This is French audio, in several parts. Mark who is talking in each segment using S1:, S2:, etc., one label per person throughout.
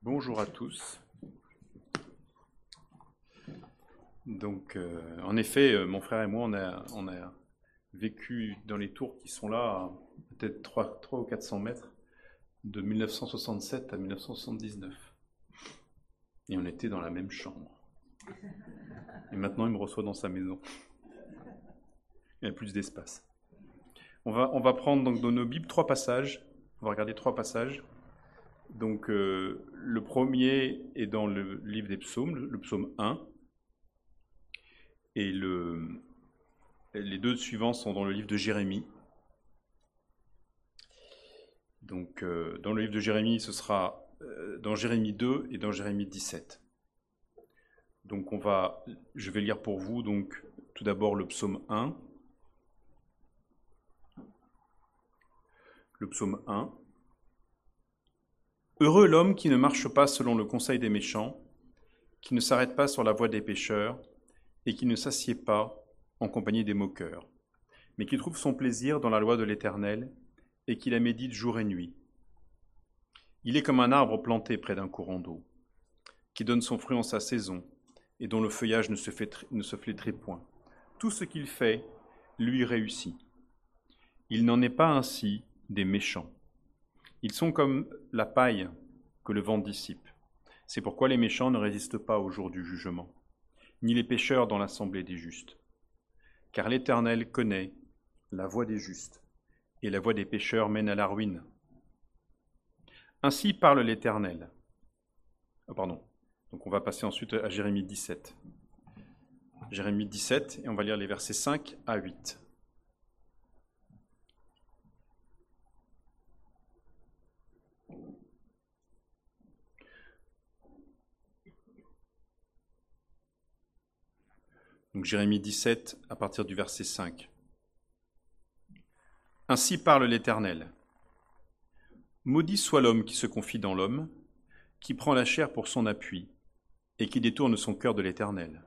S1: Bonjour à tous. Donc, en effet, mon frère et moi, on a vécu dans les tours qui sont là, peut-être 3 ou 400 mètres, de 1967 à 1979. Et on était dans la même chambre. Et maintenant, il me reçoit dans sa maison. Il y a plus d'espace. On va prendre donc dans nos Bibles 3 passages. On va regarder 3 passages. Donc, le premier est dans le livre des psaumes, le psaume 1. Et les 2 suivants sont dans le livre de Jérémie. Donc, dans le livre de Jérémie, ce sera dans Jérémie 2 et dans Jérémie 17. Donc, je vais lire pour vous donc tout d'abord le psaume 1. Le psaume 1. Heureux l'homme qui ne marche pas selon le conseil des méchants, qui ne s'arrête pas sur la voie des pécheurs, et qui ne s'assied pas en compagnie des moqueurs, mais qui trouve son plaisir dans la loi de l'Éternel, et qui la médite jour et nuit. Il est comme un arbre planté près d'un courant d'eau, qui donne son fruit en sa saison, et dont le feuillage ne se flétrit point. Tout ce qu'il fait lui réussit. Il n'en est pas ainsi des méchants. Ils sont comme la paille que le vent dissipe. C'est pourquoi les méchants ne résistent pas au jour du jugement, ni les pécheurs dans l'assemblée des justes. Car l'Éternel connaît la voie des justes, et la voie des pécheurs mène à la ruine. Ainsi parle l'Éternel. Donc on va passer ensuite à Jérémie 17. Jérémie 17, et on va lire les versets 5 à 8. Donc Jérémie 17, à partir du verset 5. Ainsi parle l'Éternel. Maudit soit l'homme qui se confie dans l'homme, qui prend la chair pour son appui, et qui détourne son cœur de l'Éternel.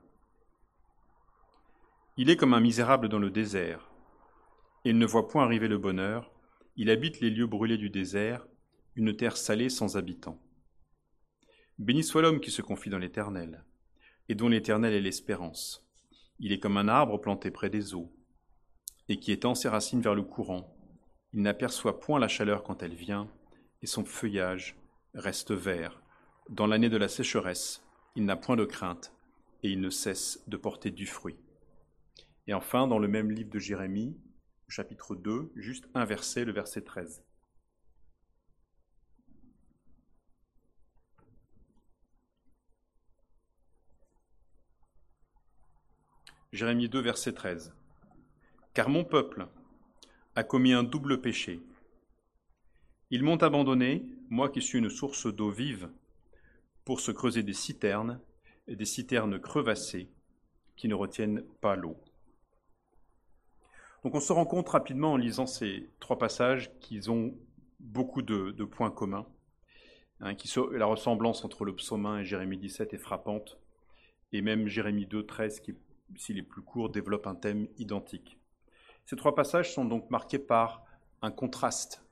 S1: Il est comme un misérable dans le désert. Il ne voit point arriver le bonheur. Il habite les lieux brûlés du désert, une terre salée sans habitants. Béni soit l'homme qui se confie dans l'Éternel, et dont l'Éternel est l'espérance. Il est comme un arbre planté près des eaux, et qui étend ses racines vers le courant. Il n'aperçoit point la chaleur quand elle vient, et son feuillage reste vert. Dans l'année de la sécheresse, il n'a point de crainte, et il ne cesse de porter du fruit. Et enfin, dans le même livre de Jérémie, chapitre 2, juste un verset, le verset 13. Jérémie 2, verset 13. Car mon peuple a commis un double péché. Ils m'ont abandonné, moi qui suis une source d'eau vive, pour se creuser des citernes, et des citernes crevassées qui ne retiennent pas l'eau. Donc on se rend compte rapidement en lisant ces 3 passages qu'ils ont beaucoup de points communs. La ressemblance entre le psaume 1 et Jérémie 17 est frappante, et même Jérémie 2, 13, qui, s'il est plus court, développe un thème identique. Ces 3 passages sont donc marqués par un contraste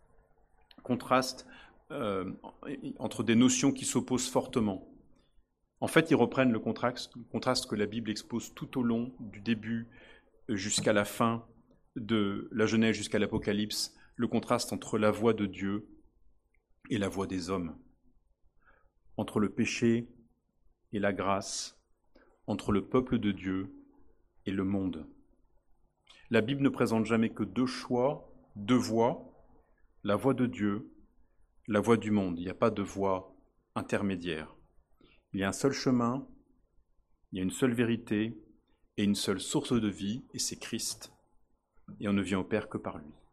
S1: entre des notions qui s'opposent fortement. En fait, ils reprennent le contraste que la Bible expose tout au long du début jusqu'à la fin de la Genèse jusqu'à l'Apocalypse, le contraste entre la voix de Dieu et la voix des hommes, entre le péché et la grâce, entre le peuple de Dieu et le monde. La Bible ne présente jamais que 2 choix, 2 voies, la voie de Dieu, la voie du monde. Il n'y a pas de voie intermédiaire. Il y a un seul chemin, il y a une seule vérité et une seule source de vie, et c'est Christ. Et on ne vient au Père que par lui.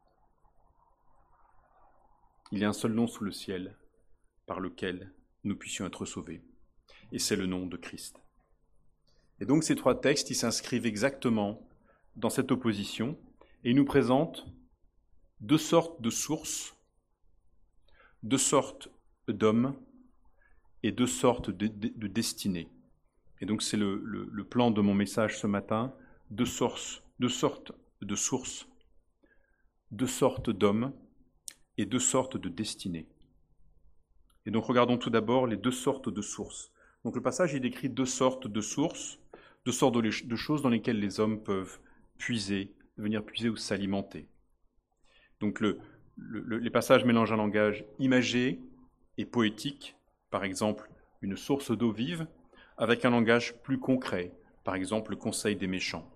S1: Il y a un seul nom sous le ciel par lequel nous puissions être sauvés, et c'est le nom de Christ. Et donc ces 3 textes, ils s'inscrivent exactement dans cette opposition, et ils nous présentent 2 sortes de sources, 2 sortes d'hommes, et 2 sortes de destinées. Et donc c'est le plan de mon message ce matin, 2 sortes de sources, 2 sortes d'hommes et 2 sortes de destinées. Et donc regardons tout d'abord les deux sortes de sources. Donc le passage il décrit deux sortes de sources, deux sortes de choses dans lesquelles les hommes peuvent puiser, venir puiser ou s'alimenter. Donc les passages mélangent un langage imagé et poétique, par exemple une source d'eau vive, avec un langage plus concret, par exemple le conseil des méchants.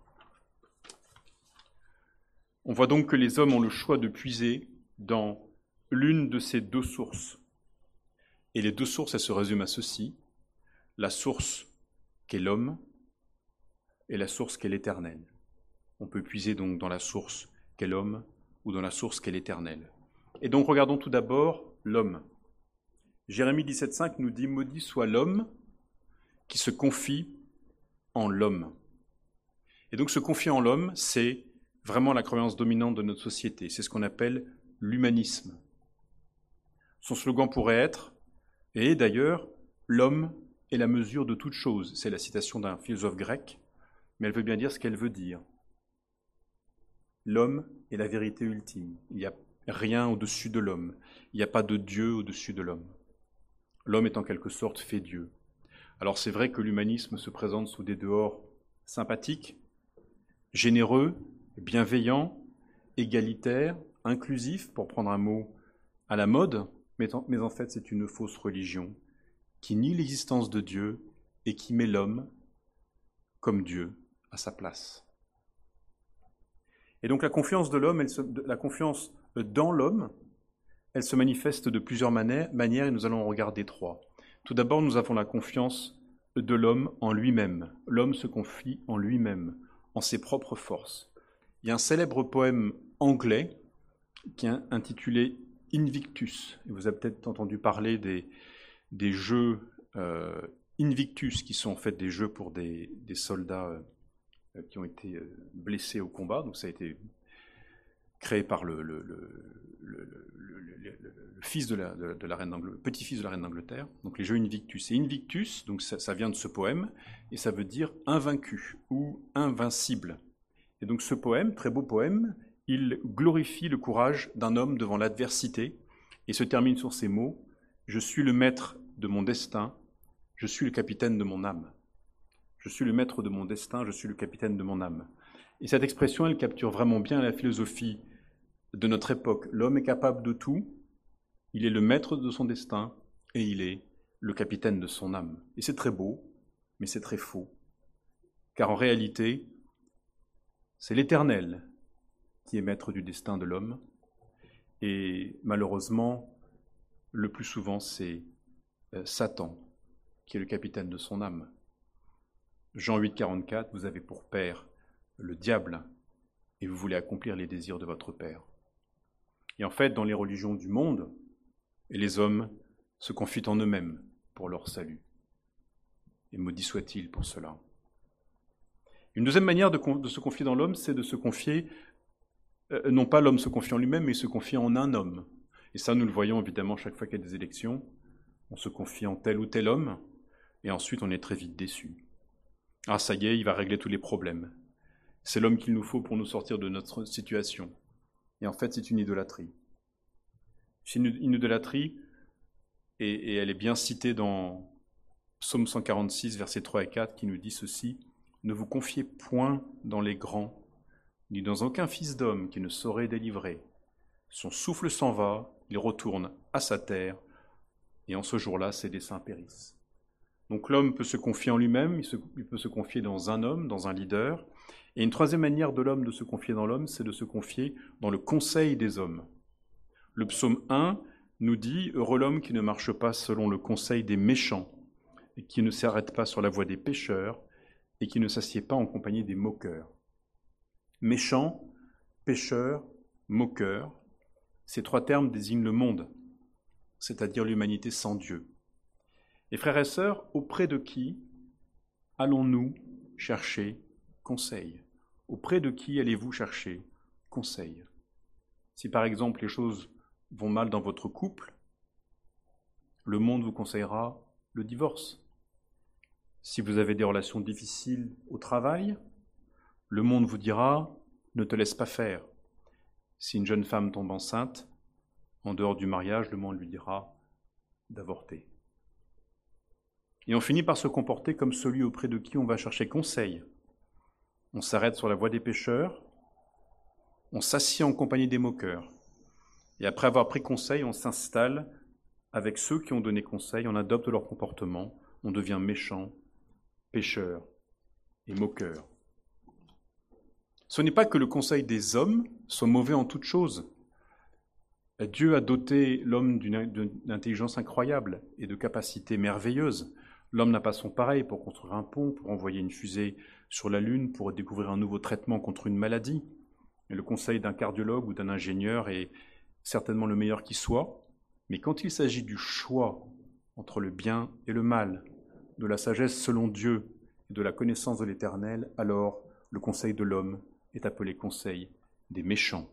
S1: On voit donc que les hommes ont le choix de puiser dans l'une de ces deux sources. Et les deux sources, elles se résument à ceci: la source qu'est l'homme et la source qu'est l'Éternel. On peut puiser donc dans la source qu'est l'homme ou dans la source qu'est l'Éternel. Et donc regardons tout d'abord l'homme. Jérémie 17,5 nous dit « Maudit soit l'homme qui se confie en l'homme ». Et donc se confier en l'homme, c'est vraiment la croyance dominante de notre société. C'est ce qu'on appelle l'humanisme. Son slogan pourrait être, et d'ailleurs, l'homme est la mesure de toute chose. C'est la citation d'un philosophe grec, mais elle veut bien dire ce qu'elle veut dire. L'homme est la vérité ultime. Il n'y a rien au-dessus de l'homme. Il n'y a pas de Dieu au-dessus de l'homme. L'homme est en quelque sorte fait Dieu. Alors c'est vrai que l'humanisme se présente sous des dehors sympathiques, généreux, bienveillants, égalitaires, inclusifs, pour prendre un mot à la mode, mais en fait c'est une fausse religion qui nie l'existence de Dieu et qui met l'homme comme Dieu à sa place. Et donc la confiance de l'homme, la confiance dans l'homme, elle se manifeste de plusieurs manières et nous allons en regarder trois. Tout d'abord, nous avons la confiance de l'homme en lui-même. L'homme se confie en lui-même, en ses propres forces. Il y a un célèbre poème anglais qui est intitulé Invictus. Et vous avez peut-être entendu parler des jeux Invictus, qui sont en fait des jeux pour des soldats qui ont été blessés au combat. Donc ça a été créé par le fils de la reine petit-fils de la reine d'Angleterre. Donc les jeux Invictus. Et Invictus, donc ça vient de ce poème, et ça veut dire invaincu ou invincible. Et donc ce poème, très beau poème, il glorifie le courage d'un homme devant l'adversité et se termine sur ces mots: « Je suis le maître de mon destin, je suis le capitaine de mon âme. » Je suis le maître de mon destin, je suis le capitaine de mon âme. Et cette expression, elle capture vraiment bien la philosophie de notre époque. L'homme est capable de tout, il est le maître de son destin et il est le capitaine de son âme. Et c'est très beau, mais c'est très faux. Car en réalité, c'est l'Éternel qui est maître du destin de l'homme. Et malheureusement, le plus souvent, c'est Satan qui est le capitaine de son âme. Jean 8, 44, vous avez pour père le diable et vous voulez accomplir les désirs de votre père. Et en fait, dans les religions du monde, les hommes se confient en eux-mêmes pour leur salut. Et maudit soit-il pour cela. Une deuxième manière de se confier dans l'homme, c'est de se confier, non pas l'homme se confie en lui-même, mais se confier en un homme. Et ça, nous le voyons évidemment chaque fois qu'il y a des élections. On se confie en tel ou tel homme, et ensuite on est très vite déçu. Ah, ça y est, il va régler tous les problèmes. C'est l'homme qu'il nous faut pour nous sortir de notre situation. Et en fait, c'est une idolâtrie. C'est une idolâtrie, et elle est bien citée dans Psaume 146, versets 3 et 4, qui nous dit ceci: « Ne vous confiez point dans les grands, ni dans aucun fils d'homme qui ne saurait délivrer. Son souffle s'en va, il retourne à sa terre, et en ce jour-là, ses desseins périssent. » Donc l'homme peut se confier en lui-même, il peut se confier dans un homme, dans un leader. Et une troisième manière de l'homme de se confier dans l'homme, c'est de se confier dans le conseil des hommes. Le psaume 1 nous dit « Heureux l'homme qui ne marche pas selon le conseil des méchants, et qui ne s'arrête pas sur la voie des pécheurs, et qui ne s'assied pas en compagnie des moqueurs. » Méchants, pécheurs, moqueurs, ces trois termes désignent le monde, c'est-à-dire l'humanité sans Dieu. Et frères et sœurs, auprès de qui allons-nous chercher conseil? Auprès de qui allez-vous chercher conseil? Si par exemple les choses vont mal dans votre couple, le monde vous conseillera le divorce. Si vous avez des relations difficiles au travail, le monde vous dira « ne te laisse pas faire ». Si une jeune femme tombe enceinte, en dehors du mariage, le monde lui dira d'avorter. Et on finit par se comporter comme celui auprès de qui on va chercher conseil. On s'arrête sur la voie des pécheurs, on s'assied en compagnie des moqueurs. Et après avoir pris conseil, on s'installe avec ceux qui ont donné conseil, on adopte leur comportement, on devient méchant, pécheur et moqueur. Ce n'est pas que le conseil des hommes soit mauvais en toute chose. Dieu a doté l'homme d'une intelligence incroyable et de capacités merveilleuses. L'homme n'a pas son pareil pour construire un pont, pour envoyer une fusée sur la Lune, pour découvrir un nouveau traitement contre une maladie. Et le conseil d'un cardiologue ou d'un ingénieur est certainement le meilleur qui soit. Mais quand il s'agit du choix entre le bien et le mal, de la sagesse selon Dieu et de la connaissance de l'Éternel, alors le conseil de l'homme est appelé conseil des méchants.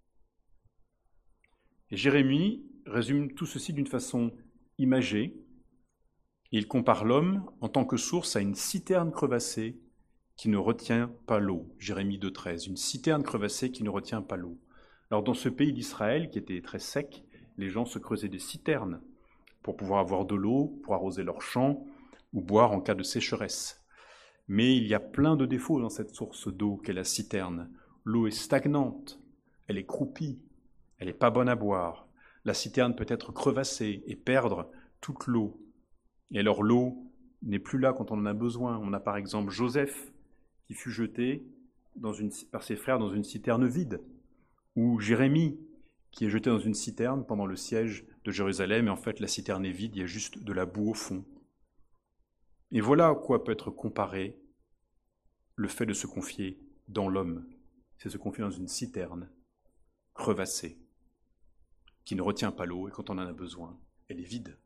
S1: Et Jérémie résume tout ceci d'une façon imagée. Il compare l'homme en tant que source à une citerne crevassée qui ne retient pas l'eau. Jérémie 2,13, une citerne crevassée qui ne retient pas l'eau. Alors dans ce pays d'Israël qui était très sec, les gens se creusaient des citernes pour pouvoir avoir de l'eau, pour arroser leurs champs ou boire en cas de sécheresse. Mais il y a plein de défauts dans cette source d'eau qu'est la citerne. L'eau est stagnante, elle est croupie, elle n'est pas bonne à boire. La citerne peut être crevassée et perdre toute l'eau. Et alors l'eau n'est plus là quand on en a besoin. On a par exemple Joseph qui fut jeté par ses frères dans une citerne vide, ou Jérémie qui est jeté dans une citerne pendant le siège de Jérusalem, et en fait la citerne est vide, il y a juste de la boue au fond. Et voilà à quoi peut être comparé le fait de se confier dans l'homme. C'est se confier dans une citerne crevassée, qui ne retient pas l'eau, et quand on en a besoin, elle est vide.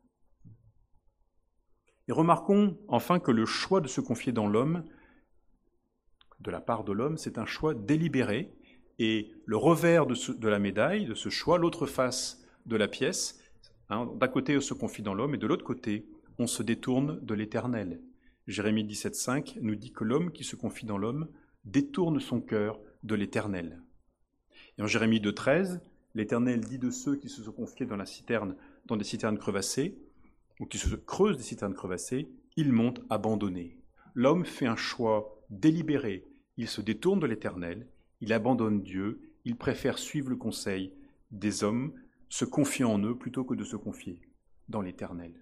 S1: Et remarquons enfin que le choix de se confier dans l'homme, de la part de l'homme, c'est un choix délibéré, et le revers de la médaille, de ce choix, l'autre face de la pièce, d'un côté on se confie dans l'homme, et de l'autre côté on se détourne de l'Éternel. Jérémie 17,5 nous dit que l'homme qui se confie dans l'homme détourne son cœur de l'Éternel. Et en Jérémie 2,13, l'Éternel dit de ceux qui se sont confiés dans des citernes crevassées, ou qui se creusent des citernes crevassées, ils m'ont abandonné. L'homme fait un choix délibéré, il se détourne de l'Éternel, il abandonne Dieu, il préfère suivre le conseil des hommes, se confier en eux plutôt que de se confier dans l'Éternel.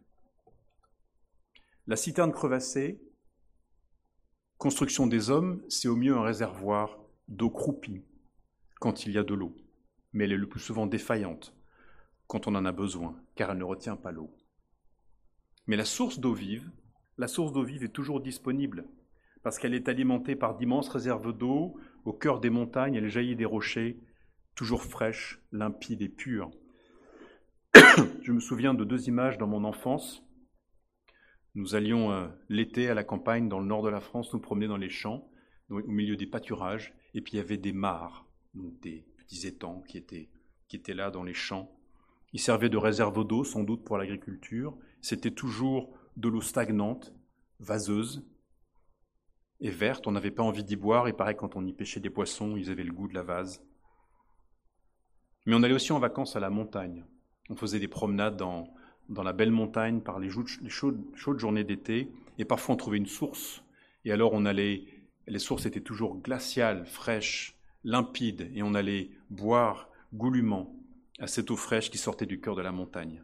S1: La citerne crevassée, construction des hommes, c'est au mieux un réservoir d'eau croupie quand il y a de l'eau, mais elle est le plus souvent défaillante quand on en a besoin, car elle ne retient pas l'eau. Mais la source d'eau vive est toujours disponible, parce qu'elle est alimentée par d'immenses réserves d'eau, au cœur des montagnes, elle jaillit des rochers, toujours fraîche, limpide et pure. Je me souviens de 2 images dans mon enfance. Nous allions l'été à la campagne, dans le nord de la France, nous promener dans les champs, au milieu des pâturages, et puis il y avait des mares, donc des petits étangs qui étaient là dans les champs. Ils servaient de réserve d'eau, sans doute pour l'agriculture. C'était toujours de l'eau stagnante, vaseuse et verte. On n'avait pas envie d'y boire, et pareil, quand on y pêchait des poissons, ils avaient le goût de la vase. Mais on allait aussi en vacances à la montagne. On faisait des promenades dans la belle montagne par les chaudes journées d'été, et parfois on trouvait une source. Et alors les sources étaient toujours glaciales, fraîches, limpides, et on allait boire goulûment à cette eau fraîche qui sortait du cœur de la montagne.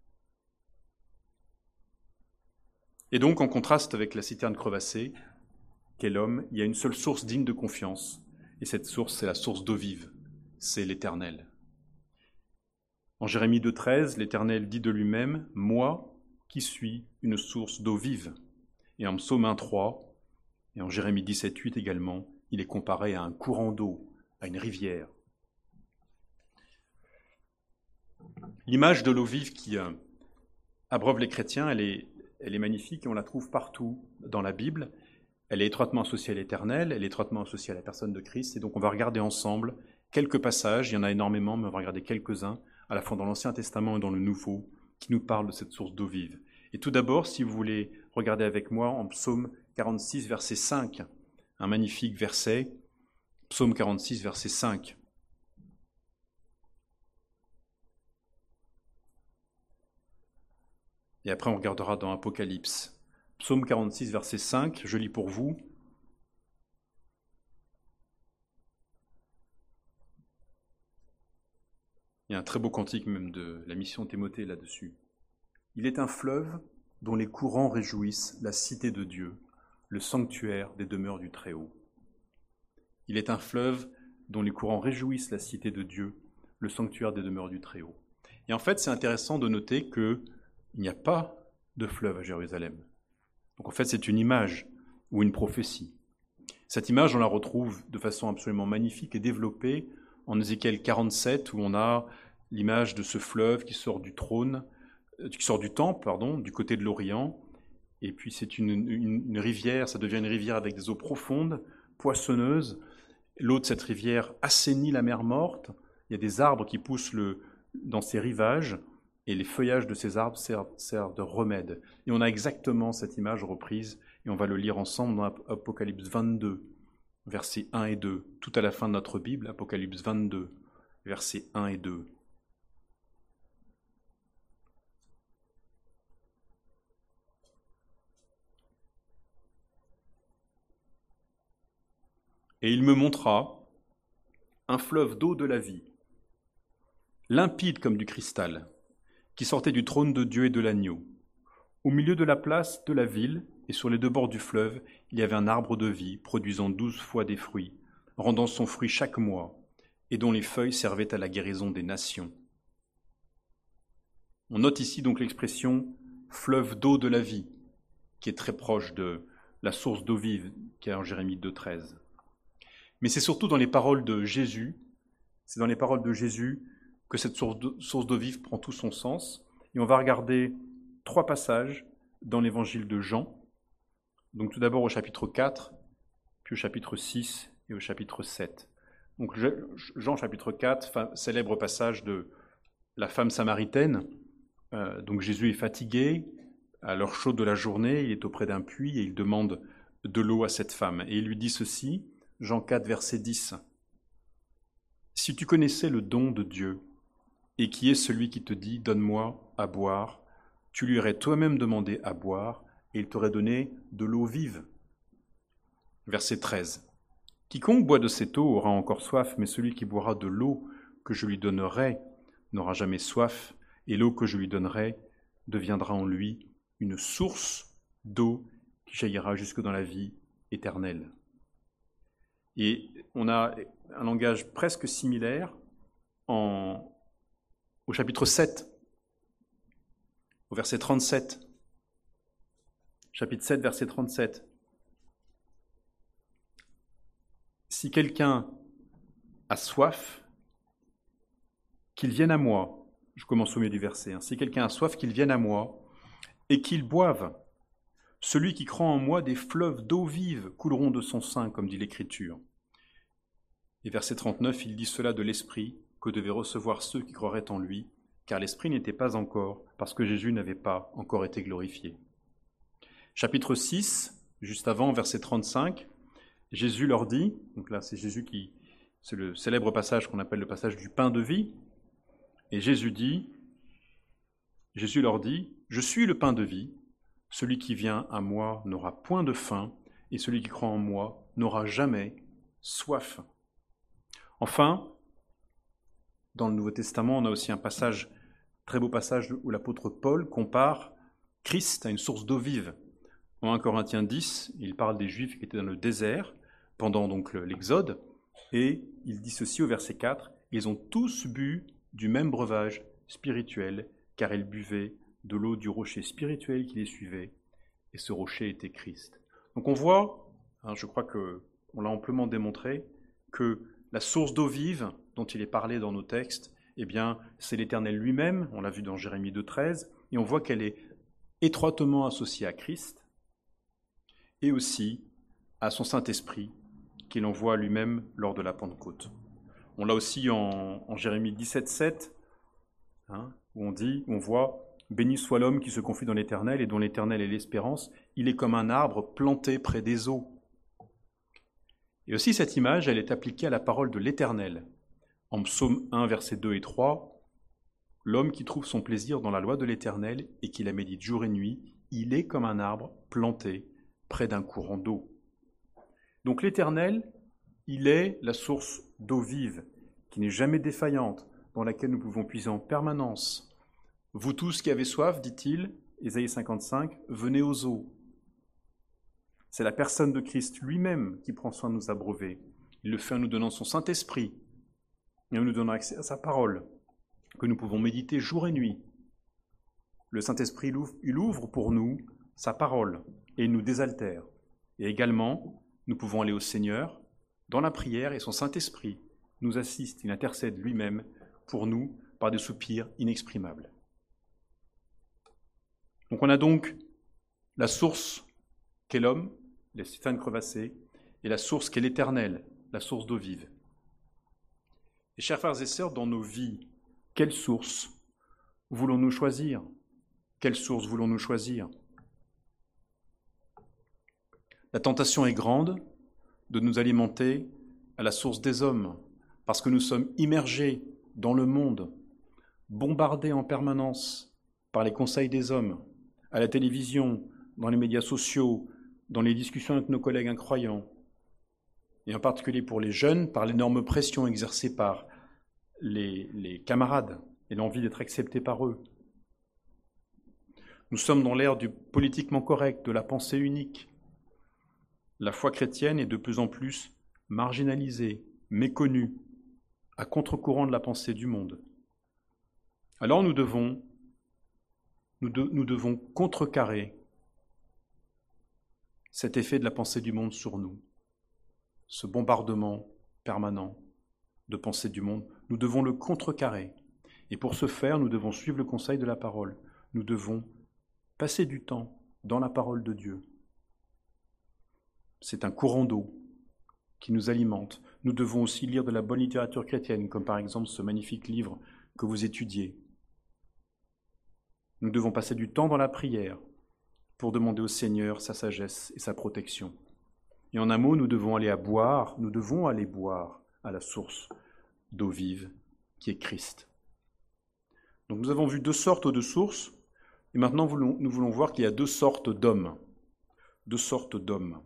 S1: Et donc, en contraste avec la citerne crevassée, qu'est l'homme, il y a une seule source digne de confiance, et cette source, c'est la source d'eau vive, c'est l'Éternel. En Jérémie 2,13, l'Éternel dit de lui-même « Moi qui suis une source d'eau vive ». Et en Psaume 1,3, et en Jérémie 17,8 également, il est comparé à un courant d'eau, à une rivière. L'image de l'eau vive qui abreuve les chrétiens, elle est magnifique et on la trouve partout dans la Bible. Elle est étroitement associée à l'Éternel, elle est étroitement associée à la personne de Christ. Et donc on va regarder ensemble quelques passages, il y en a énormément, mais on va regarder quelques-uns, à la fois dans l'Ancien Testament et dans le Nouveau, qui nous parlent de cette source d'eau vive. Et tout d'abord, si vous voulez regarder avec moi en Psaume 46, verset 5, un magnifique verset, Psaume 46, verset 5. Et après, on regardera dans Apocalypse. Psaume 46, verset 5, je lis pour vous. Il y a un très beau cantique même de la mission Timothée là-dessus. Il est un fleuve dont les courants réjouissent la cité de Dieu, le sanctuaire des demeures du Très-Haut. Il est un fleuve dont les courants réjouissent la cité de Dieu, le sanctuaire des demeures du Très-Haut. Et en fait, c'est intéressant de noter qu'il n'y a pas de fleuve à Jérusalem. Donc en fait, c'est une image ou une prophétie. Cette image, on la retrouve de façon absolument magnifique et développée en Ézéchiel 47, où on a l'image de ce fleuve qui sort du trône, qui sort du temple, du côté de l'Orient. Et puis c'est une rivière, ça devient une rivière avec des eaux profondes, poissonneuses. L'eau de cette rivière assainit la mer Morte. Il y a des arbres qui poussent dans ces rivages, et les feuillages de ces arbres servent de remède. Et on a exactement cette image reprise, et on va le lire ensemble dans Apocalypse 22, versets 1 et 2. Tout à la fin de notre Bible, Apocalypse 22, versets 1 et 2. Et il me montra un fleuve d'eau de la vie, limpide comme du cristal, qui sortait du trône de Dieu et de l'agneau. Au milieu de la place de la ville, et sur les deux bords du fleuve, il y avait un arbre de vie, produisant 12 fois des fruits, rendant son fruit chaque mois, et dont les feuilles servaient à la guérison des nations. On note ici donc l'expression « fleuve d'eau de la vie », qui est très proche de la source d'eau vive, qui est en Jérémie 2,13. Mais c'est surtout dans les paroles de Jésus, que cette source d'eau vive prend tout son sens. Et on va regarder 3 passages dans l'évangile de Jean. Donc tout d'abord au chapitre 4, puis au chapitre 6 et au chapitre 7. Donc Jean chapitre 4, célèbre passage de la femme samaritaine. Donc Jésus est fatigué, à l'heure chaude de la journée, il est auprès d'un puits et il demande de l'eau à cette femme. Et il lui dit ceci, Jean 4, verset 10. « Si tu connaissais le don de Dieu, et qui est celui qui te dit « Donne-moi à boire », tu lui aurais toi-même demandé à boire, et il t'aurait donné de l'eau vive. Verset 13. « Quiconque boit de cette eau aura encore soif, mais celui qui boira de l'eau que je lui donnerai n'aura jamais soif, et l'eau que je lui donnerai deviendra en lui une source d'eau qui jaillira jusque dans la vie éternelle. » Et on a un langage presque similaire au chapitre 7, au verset 37. Chapitre 7, verset 37. « Si quelqu'un a soif, qu'il vienne à moi. » Je commence au milieu du verset. « Si quelqu'un a soif, qu'il vienne à moi, et qu'il boive. Celui qui croit en moi, des fleuves d'eau vive couleront de son sein, comme dit l'Écriture. » Et verset 39, il dit cela de l'Esprit que devaient recevoir ceux qui croiraient en lui, car l'Esprit n'était pas encore, parce que Jésus n'avait pas encore été glorifié. Chapitre 6, juste avant, verset 35, Jésus leur dit, donc là c'est le célèbre passage qu'on appelle le passage du pain de vie, et Jésus leur dit, « Je suis le pain de vie, celui qui vient à moi n'aura point de faim, et celui qui croit en moi n'aura jamais soif. » Enfin, dans le Nouveau Testament, on a aussi un très beau passage où l'apôtre Paul compare Christ à une source d'eau vive. En 1 Corinthiens 10, il parle des Juifs qui étaient dans le désert pendant donc l'Exode, et il dit ceci au verset 4, « Ils ont tous bu du même breuvage spirituel, car ils buvaient de l'eau du rocher spirituel qui les suivait, et ce rocher était Christ. » Donc on voit, je crois qu'on l'a amplement démontré, que la source d'eau vive dont il est parlé dans nos textes, eh bien, c'est l'Éternel lui-même, on l'a vu dans Jérémie 2,13, et on voit qu'elle est étroitement associée à Christ, et aussi à son Saint-Esprit, qu'il envoie lui-même lors de la Pentecôte. On l'a aussi en Jérémie 17,7, où on voit « Béni soit l'homme qui se confie dans l'Éternel, et dont l'Éternel est l'espérance, il est comme un arbre planté près des eaux. » Et aussi cette image, elle est appliquée à la parole de l'Éternel. En Psaume 1, versets 2 et 3, L'homme qui trouve son plaisir dans la loi de l'Éternel et qui la médite jour et nuit, il est comme un arbre planté près d'un courant d'eau. Donc l'Éternel, il est la source d'eau vive, qui n'est jamais défaillante, dans laquelle nous pouvons puiser en permanence. Vous tous qui avez soif, dit-il, Ésaïe 55, venez aux eaux. C'est la personne de Christ lui-même qui prend soin de nous abreuver. Il le fait en nous donnant son Saint-Esprit, et en nous donnant accès à sa parole, que nous pouvons méditer jour et nuit. Le Saint-Esprit, il ouvre pour nous sa parole, et il nous désaltère. Et également, nous pouvons aller au Seigneur dans la prière, et son Saint-Esprit nous assiste, il intercède lui-même pour nous par des soupirs inexprimables. Donc on a donc la source qu'est l'homme, les cisternes crevassées, et la source qu'est l'Éternel, la source d'eau vive. Et chers frères et sœurs, dans nos vies, quelle source voulons-nous choisir? Quelle source voulons-nous choisir? La tentation est grande de nous alimenter à la source des hommes, parce que nous sommes immergés dans le monde, bombardés en permanence par les conseils des hommes, à la télévision, dans les médias sociaux, dans les discussions avec nos collègues incroyants, et en particulier pour les jeunes, par l'énorme pression exercée par les camarades et l'envie d'être acceptés par eux. Nous sommes dans l'ère du politiquement correct, de la pensée unique. La foi chrétienne est de plus en plus marginalisée, méconnue, à contre-courant de la pensée du monde. Alors nous devons contrecarrer cet effet de la pensée du monde sur nous, ce bombardement permanent de pensée du monde. Nous devons le contrecarrer. Et pour ce faire, nous devons suivre le conseil de la parole. Nous devons passer du temps dans la parole de Dieu. C'est un courant d'eau qui nous alimente. Nous devons aussi lire de la bonne littérature chrétienne, comme par exemple ce magnifique livre que vous étudiez. Nous devons passer du temps dans la prière pour demander au Seigneur sa sagesse et sa protection. Et en un mot, nous devons aller boire à la source d'eau vive qui est Christ. Donc nous avons vu deux sortes de sources, et maintenant nous voulons voir qu'il y a deux sortes d'hommes. Deux sortes d'hommes.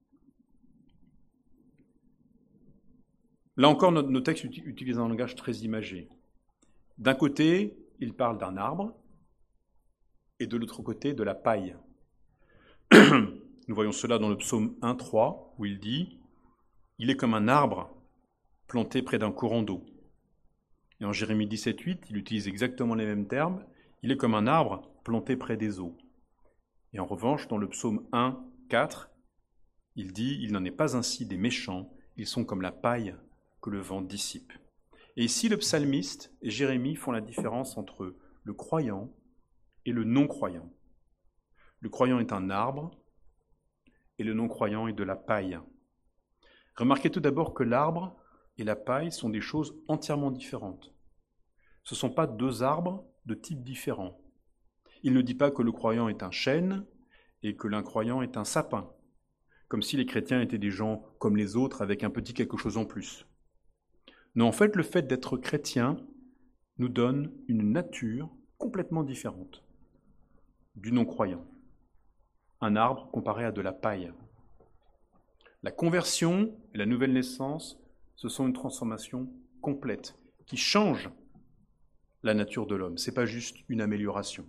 S1: Là encore, nos textes utilisent un langage très imagé. D'un côté, il parle d'un arbre, et de l'autre côté, de la paille. Nous voyons cela dans le psaume 1,3, où il dit « Il est comme un arbre planté près d'un courant d'eau ». Et en Jérémie 17,8, il utilise exactement les mêmes termes. « Il est comme un arbre planté près des eaux ». Et en revanche, dans le psaume 1,4, il dit « Il n'en est pas ainsi des méchants, ils sont comme la paille que le vent dissipe ». Et ici, le psalmiste et Jérémie font la différence entre le croyant et le non-croyant. Le croyant est un arbre et le non-croyant est de la paille. Remarquez tout d'abord que l'arbre et la paille sont des choses entièrement différentes. Ce ne sont pas deux arbres de types différents. Il ne dit pas que le croyant est un chêne et que l'incroyant est un sapin, comme si les chrétiens étaient des gens comme les autres avec un petit quelque chose en plus. Non, en fait, le fait d'être chrétien nous donne une nature complètement différente du non-croyant. Un arbre comparé à de la paille. La conversion et la nouvelle naissance, ce sont une transformation complète qui change la nature de l'homme. Ce n'est pas juste une amélioration.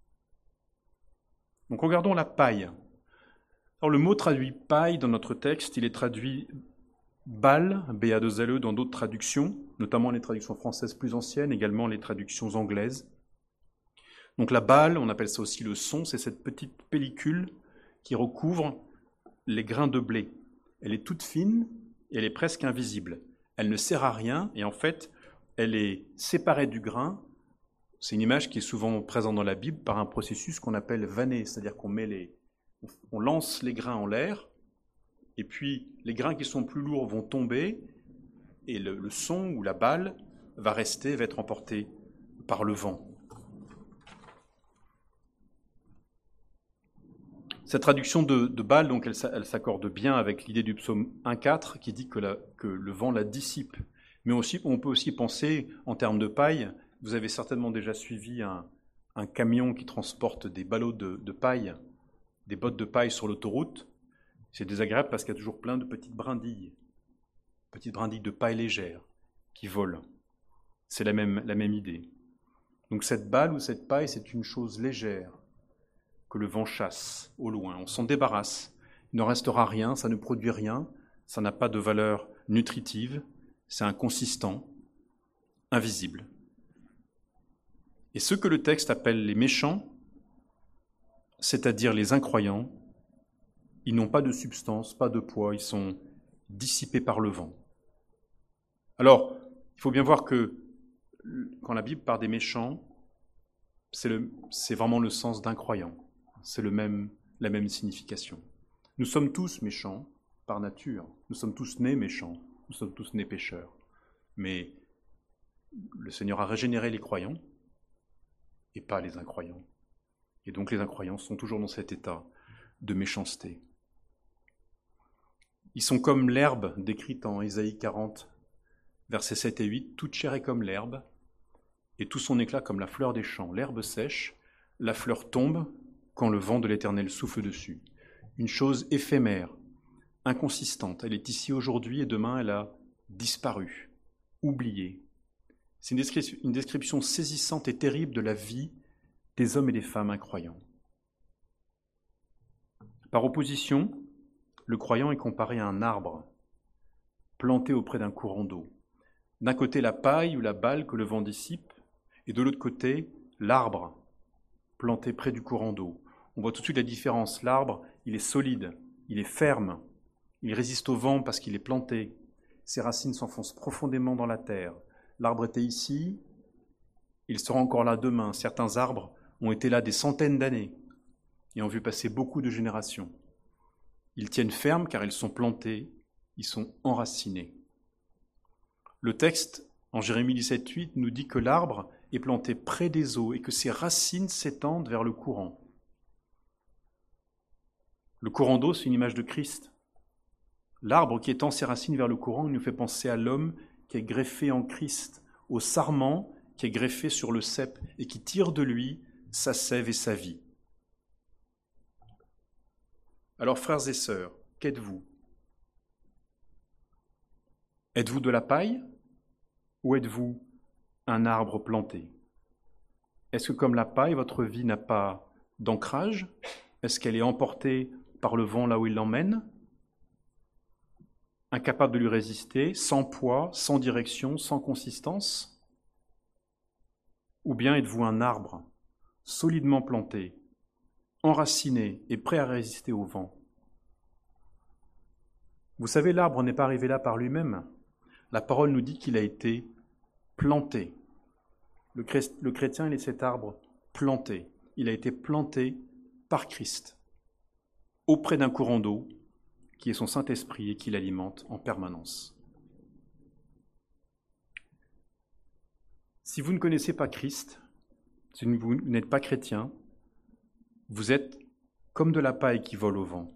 S1: Donc regardons la paille. Alors le mot traduit paille dans notre texte, il est traduit balle, B-A-2-L-E dans d'autres traductions, notamment les traductions françaises plus anciennes, également les traductions anglaises. Donc la balle, on appelle ça aussi le son, c'est cette petite pellicule qui recouvre les grains de blé. Elle est toute fine et elle est presque invisible. Elle ne sert à rien et en fait, elle est séparée du grain. C'est une image qui est souvent présente dans la Bible par un processus qu'on appelle vanner, c'est-à-dire on lance les grains en l'air et puis les grains qui sont plus lourds vont tomber et le son ou la balle va être emporté par le vent. Cette traduction de balle, donc, elle s'accorde bien avec l'idée du psaume 1,4 qui dit que le vent la dissipe. Mais aussi, on peut aussi penser, en termes de paille, Vous avez certainement déjà suivi un camion qui transporte des ballots de paille, des bottes de paille sur l'autoroute. C'est désagréable parce qu'il y a toujours plein de petites brindilles de paille légère qui volent. C'est la même idée. Donc cette balle ou cette paille, c'est une chose légère que le vent chasse au loin. On s'en débarrasse. Il n'en restera rien, ça ne produit rien, ça n'a pas de valeur nutritive, c'est inconsistant, invisible. Et ceux que le texte appelle les méchants, c'est-à-dire les incroyants, ils n'ont pas de substance, pas de poids, ils sont dissipés par le vent. Alors, il faut bien voir que quand la Bible parle des méchants, c'est vraiment le sens d'incroyant. C'est la même signification. Nous sommes tous méchants par nature. Nous sommes tous nés méchants. Nous sommes tous nés pécheurs. Mais le Seigneur a régénéré les croyants et pas les incroyants. Et donc les incroyants sont toujours dans cet état de méchanceté. Ils sont comme l'herbe décrite en Ésaïe 40, versets 7 et 8. Toute chair est comme l'herbe, et tout son éclat comme la fleur des champs. L'herbe sèche, la fleur tombe quand le vent de l'Éternel souffle dessus. Une chose éphémère, inconsistante. Elle est ici aujourd'hui et demain elle a disparu, oubliée. C'est une description saisissante et terrible de la vie des hommes et des femmes incroyants. Par opposition, le croyant est comparé à un arbre planté auprès d'un courant d'eau. D'un côté, la paille ou la balle que le vent dissipe, et de l'autre côté, l'arbre planté près du courant d'eau. On voit tout de suite la différence. L'arbre, il est solide, il est ferme, il résiste au vent parce qu'il est planté. Ses racines s'enfoncent profondément dans la terre. L'arbre était ici, il sera encore là demain. Certains arbres ont été là des centaines d'années et ont vu passer beaucoup de générations. Ils tiennent ferme car ils sont plantés, ils sont enracinés. Le texte, en Jérémie 17,8, nous dit que l'arbre est planté près des eaux et que ses racines s'étendent vers le courant. Le courant d'eau, c'est une image de Christ. L'arbre qui étend ses racines vers le courant, il nous fait penser à l'homme qui est greffé en Christ, au sarment qui est greffé sur le cep et qui tire de lui sa sève et sa vie. Alors, frères et sœurs, qu'êtes-vous ? Êtes-vous de la paille ou êtes-vous un arbre planté ? Est-ce que comme la paille, votre vie n'a pas d'ancrage ? Est-ce qu'elle est emportée par le vent là où il l'emmène ? Incapable de lui résister, sans poids, sans direction, sans consistance ? Ou bien êtes-vous un arbre solidement planté, enraciné et prêt à résister au vent ? Vous savez, l'arbre n'est pas arrivé là par lui-même. La parole nous dit qu'il a été planté. Le chrétien, il est cet arbre planté. Il a été planté par Christ, auprès d'un courant d'eau qui est son Saint-Esprit et qui l'alimente en permanence. Si vous ne connaissez pas Christ, si vous n'êtes pas chrétien, vous êtes comme de la paille qui vole au vent.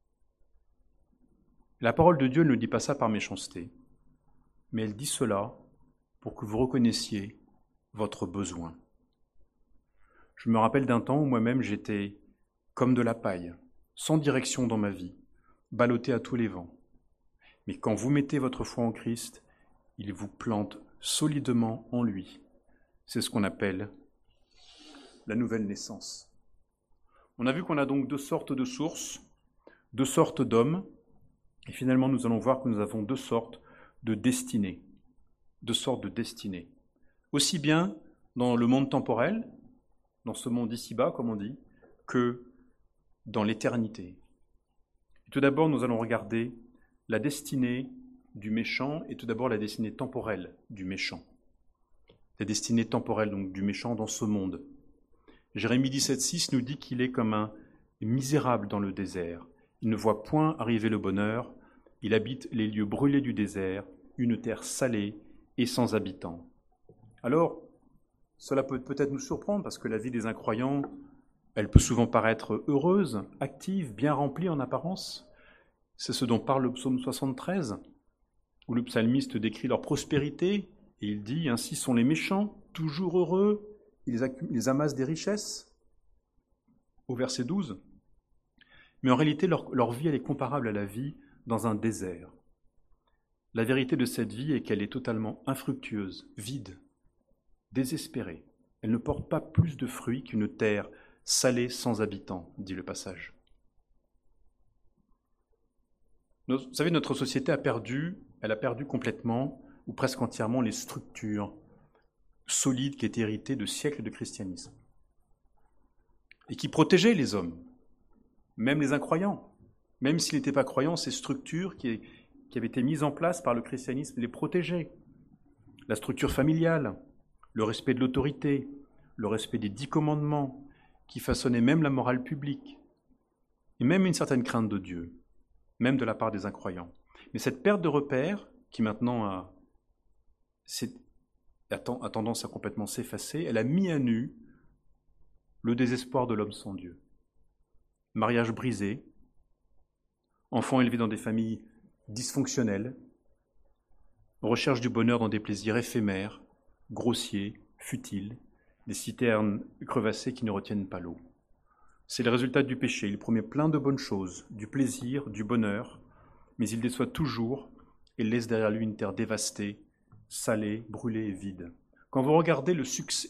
S1: La parole de Dieu ne dit pas ça par méchanceté, mais elle dit cela pour que vous reconnaissiez votre besoin. Je me rappelle d'un temps où moi-même j'étais comme de la paille, sans direction dans ma vie, ballotté à tous les vents. Mais quand vous mettez votre foi en Christ, il vous plante solidement en lui. C'est ce qu'on appelle la nouvelle naissance. On a vu qu'on a donc deux sortes de sources, deux sortes d'hommes, et finalement nous allons voir que nous avons deux sortes de destinées. Deux sortes de destinées. Aussi bien dans le monde temporel, dans ce monde ici-bas, comme on dit, que dans l'éternité. Tout d'abord, nous allons regarder la destinée du méchant et tout d'abord la destinée temporelle du méchant. La destinée temporelle donc du méchant dans ce monde. Jérémie 17,6 nous dit qu'il est comme un misérable dans le désert. Il ne voit point arriver le bonheur. Il habite les lieux brûlés du désert, une terre salée et sans habitants. Alors, cela peut peut-être nous surprendre parce que la vie des incroyants, elle peut souvent paraître heureuse, active, bien remplie en apparence. C'est ce dont parle le psaume 73, où le psalmiste décrit leur prospérité, et il dit « Ainsi sont les méchants, toujours heureux, ils amassent des richesses, au verset 12. Mais en réalité, leur vie, elle est comparable à la vie dans un désert. La vérité de cette vie est qu'elle est totalement infructueuse, vide, désespérée. Elle ne porte pas plus de fruits qu'une terre salée sans habitants, dit le passage. Vous savez, notre société a perdu complètement, ou presque entièrement, les structures solides qui étaient héritées de siècles de christianisme et qui protégeaient les hommes, même les incroyants. Même s'ils n'étaient pas croyants, ces structures qui avaient été mises en place par le christianisme les protégeaient. La structure familiale, le respect de l'autorité, le respect des 10 commandements, qui façonnaient même la morale publique, et même une certaine crainte de Dieu, même de la part des incroyants. Mais cette perte de repères, qui maintenant a tendance à complètement s'effacer, elle a mis à nu le désespoir de l'homme sans Dieu. Mariage brisé, enfants élevés dans des familles dysfonctionnelles, recherche du bonheur dans des plaisirs éphémères, grossiers, futiles, des citernes crevassées qui ne retiennent pas l'eau. C'est le résultat du péché. Il promet plein de bonnes choses, du plaisir, du bonheur, mais il déçoit toujours et laisse derrière lui une terre dévastée, salée, brûlée et vide. Quand vous regardez le succès,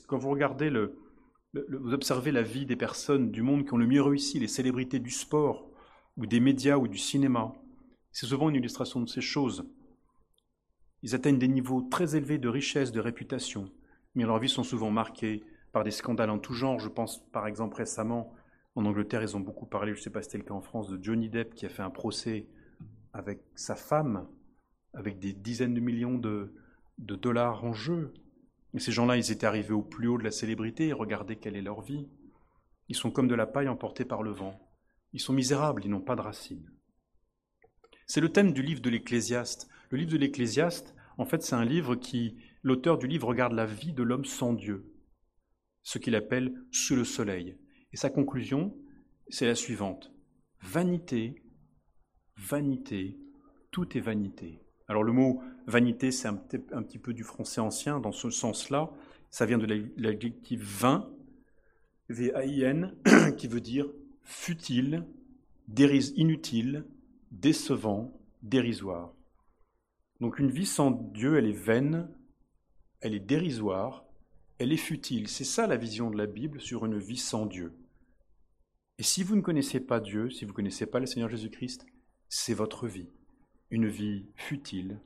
S1: vous observez la vie des personnes du monde qui ont le mieux réussi, les célébrités du sport, ou des médias, ou du cinéma, c'est souvent une illustration de ces choses. Ils atteignent des niveaux très élevés de richesse, de réputation, mais leurs vies sont souvent marquées par des scandales en tout genre. Je pense par exemple récemment, en Angleterre, ils ont beaucoup parlé, je ne sais pas si c'était le cas en France, de Johnny Depp qui a fait un procès avec sa femme, avec des dizaines de millions de dollars en jeu. Et ces gens-là, ils étaient arrivés au plus haut de la célébrité, et regardez quelle est leur vie. Ils sont comme de la paille emportée par le vent. Ils sont misérables, ils n'ont pas de racines. C'est le thème du livre de l'Ecclésiaste. Le livre de l'Ecclésiaste, en fait, c'est un livre qui, l'auteur du livre regarde la vie de l'homme sans Dieu, ce qu'il appelle « sous le soleil ». Et sa conclusion, c'est la suivante. Vanité, vanité, tout est vanité. Alors le mot vanité, c'est un petit peu du français ancien, dans ce sens-là. Ça vient de l'adjectif vain, V-A-I-N, qui veut dire futile, inutile, décevant, dérisoire. Donc une vie sans Dieu, elle est vaine, elle est dérisoire, elle est futile. C'est ça la vision de la Bible sur une vie sans Dieu. Et si vous ne connaissez pas Dieu, si vous ne connaissez pas le Seigneur Jésus-Christ, c'est votre vie. Une vie futile,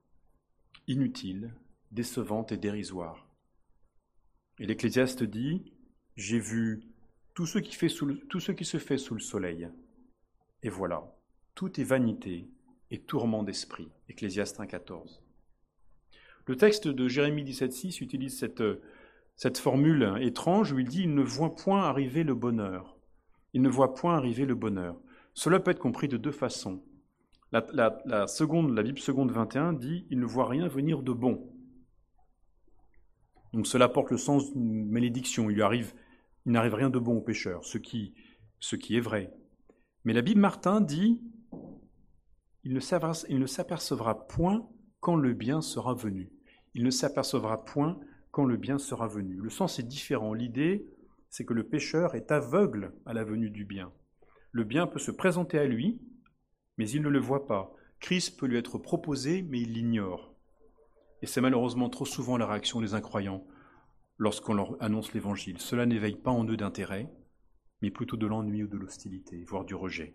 S1: inutile, décevante et dérisoire. Et l'Ecclésiaste dit « J'ai vu tout ce qui se fait sous le soleil. Et voilà, tout est vanité et tourment d'esprit. » Ecclésiaste 1,14. Le texte de Jérémie 17,6 utilise cette formule étrange où il dit « Il ne voit point arriver le bonheur. » Il ne voit point arriver le bonheur. Cela peut être compris de deux façons. La Bible seconde 21 dit « Il ne voit rien venir de bon ». Donc cela porte le sens d'une malédiction. Il n'arrive rien de bon au pécheur, ce qui est vrai. Mais la Bible Martin dit « Il ne s'apercevra point quand le bien sera venu. » Il ne s'apercevra point quand le bien sera venu. Le sens est différent. L'idée, c'est que le pécheur est aveugle à la venue du bien. Le bien peut se présenter à lui, mais il ne le voit pas. Christ peut lui être proposé, mais il l'ignore. Et c'est malheureusement trop souvent la réaction des incroyants lorsqu'on leur annonce l'Évangile. Cela n'éveille pas en eux d'intérêt, mais plutôt de l'ennui ou de l'hostilité, voire du rejet.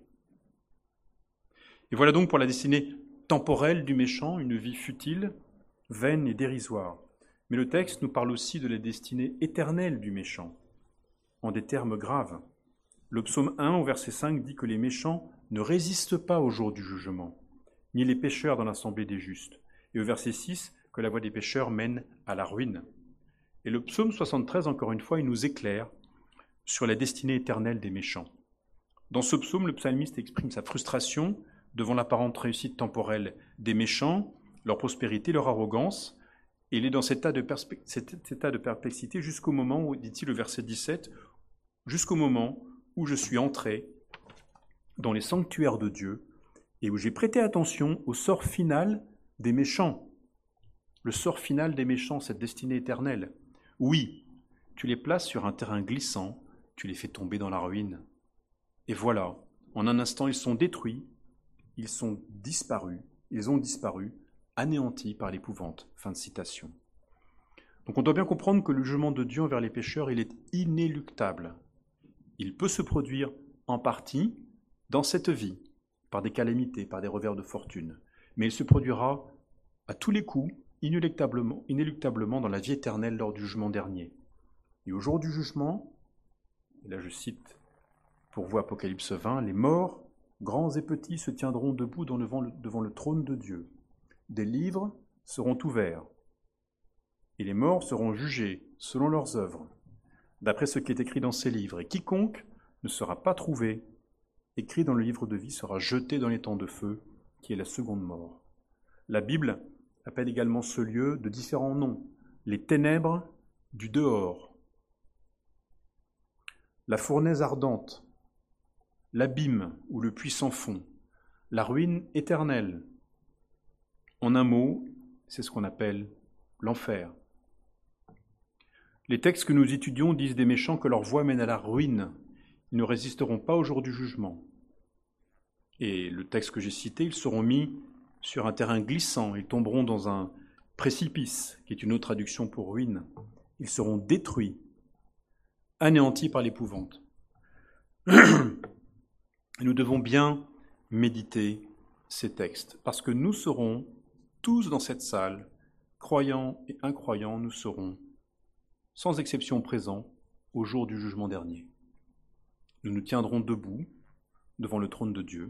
S1: Et voilà donc pour la destinée temporelle du méchant, une vie futile, vaine et dérisoire. Mais le texte nous parle aussi de la destinée éternelle du méchant, en des termes graves. Le psaume 1 au verset 5 dit que les méchants ne résistent pas au jour du jugement, ni les pécheurs dans l'assemblée des justes. Et au verset 6, que la voie des pécheurs mène à la ruine. Et le psaume 73, encore une fois, il nous éclaire sur la destinée éternelle des méchants. Dans ce psaume, le psalmiste exprime sa frustration devant l'apparente réussite temporelle des méchants, leur prospérité, leur arrogance, et il est dans cet état de perplexité jusqu'au moment où, dit-il au verset 17, jusqu'au moment où je suis entré dans les sanctuaires de Dieu et où j'ai prêté attention au sort final des méchants. Le sort final des méchants, cette destinée éternelle, Oui, tu les places sur un terrain glissant, tu les fais tomber dans la ruine. Et voilà, en un instant, ils sont détruits, ils ont disparu, anéantis par l'épouvante. Fin de citation. Donc on doit bien comprendre que le jugement de Dieu envers les pécheurs, il est inéluctable. Il peut se produire en partie dans cette vie, par des calamités, par des revers de fortune. Mais il se produira à tous les coups, inéluctablement dans la vie éternelle lors du jugement dernier. Et au jour du jugement, et là je cite pour vous Apocalypse 20, les morts, grands et petits, se tiendront debout devant le trône de Dieu. Des livres seront ouverts, et les morts seront jugés selon leurs œuvres, d'après ce qui est écrit dans ces livres. Et quiconque ne sera pas trouvé écrit dans le livre de vie sera jeté dans les temps de feu, qui est la seconde mort. La Bible appelle également ce lieu de différents noms, les ténèbres du dehors, la fournaise ardente, l'abîme ou le puits sans fond, la ruine éternelle. En un mot, c'est ce qu'on appelle l'enfer. Les textes que nous étudions disent des méchants que leur voie mène à la ruine. Ils ne résisteront pas au jour du jugement. Et le texte que j'ai cité, ils seront mis sur un terrain glissant, ils tomberont dans un précipice, qui est une autre traduction pour ruine. Ils seront détruits, anéantis par l'épouvante. Nous devons bien méditer ces textes, parce que nous serons tous dans cette salle, croyants et incroyants, nous serons sans exception présents au jour du jugement dernier. Nous nous tiendrons debout devant le trône de Dieu,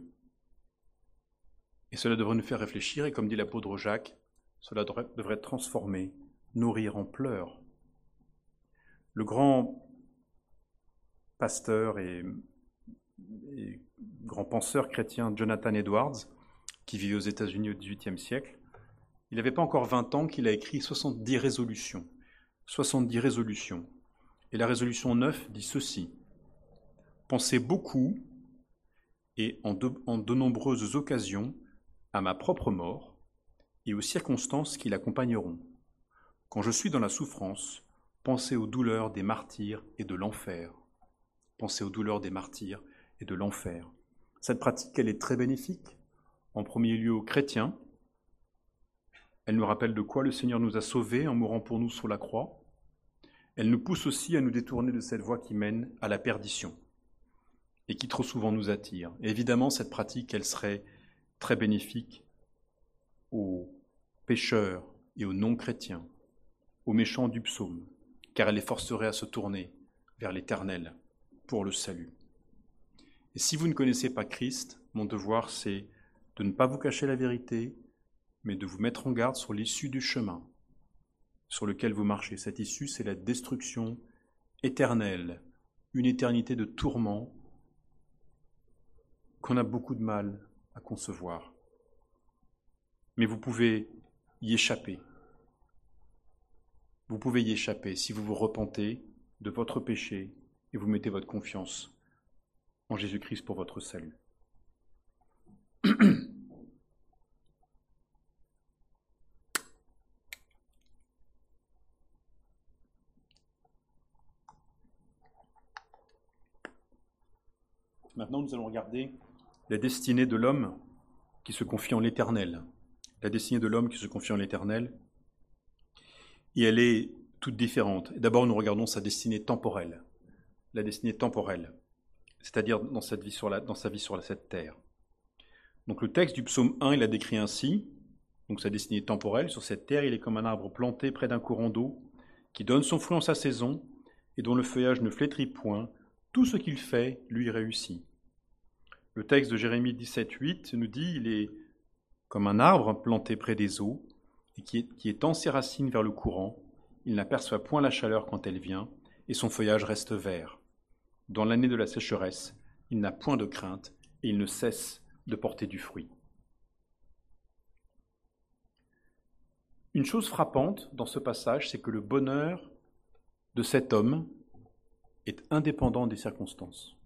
S1: et cela devrait nous faire réfléchir, et comme dit l'apôtre Jacques, cela devrait transformer, nourrir en pleurs. Le grand pasteur et grand penseur chrétien Jonathan Edwards, qui vivait aux États-Unis au XVIIIe siècle, il n'avait pas encore 20 ans qu'il a écrit 70 résolutions. 70 résolutions. Et la résolution 9 dit ceci: pensez beaucoup et en de nombreuses occasions à ma propre mort et aux circonstances qui l'accompagneront. Quand je suis dans la souffrance, pensez aux douleurs des martyrs et de l'enfer. Pensez aux douleurs des martyrs et de l'enfer. Cette pratique, elle est très bénéfique, en premier lieu aux chrétiens. Elle nous rappelle de quoi le Seigneur nous a sauvés en mourant pour nous sur la croix. Elle nous pousse aussi à nous détourner de cette voie qui mène à la perdition et qui trop souvent nous attire. Et évidemment, cette pratique, elle serait très bénéfique aux pécheurs et aux non-chrétiens, aux méchants du psaume, car elle les forcerait à se tourner vers l'Éternel pour le salut. Et si vous ne connaissez pas Christ, mon devoir, c'est de ne pas vous cacher la vérité, mais de vous mettre en garde sur l'issue du chemin sur lequel vous marchez. Cette issue, c'est la destruction éternelle, une éternité de tourments qu'on a beaucoup de mal à concevoir. Mais vous pouvez y échapper. Vous pouvez y échapper si vous vous repentez de votre péché et vous mettez votre confiance en Jésus-Christ pour votre salut. Maintenant, nous allons regarder la destinée de l'homme qui se confie en l'Éternel. La destinée de l'homme qui se confie en l'Éternel. Et elle est toute différente. D'abord, nous regardons sa destinée temporelle. La destinée temporelle, c'est-à-dire dans sa vie sur cette terre. Donc le texte du psaume 1, il a décrit ainsi, donc sa destinée temporelle, sur cette terre, il est comme un arbre planté près d'un courant d'eau, qui donne son fruit en sa saison, et dont le feuillage ne flétrit point, tout ce qu'il fait lui réussit. Le texte de Jérémie 17,8 nous dit, il est comme un arbre planté près des eaux, et qui étend ses racines vers le courant, il n'aperçoit point la chaleur quand elle vient, et son feuillage reste vert. Dans l'année de la sécheresse, il n'a point de crainte, et il ne cesse de porter du fruit. Une chose frappante dans ce passage, c'est que le bonheur de cet homme est indépendant des circonstances.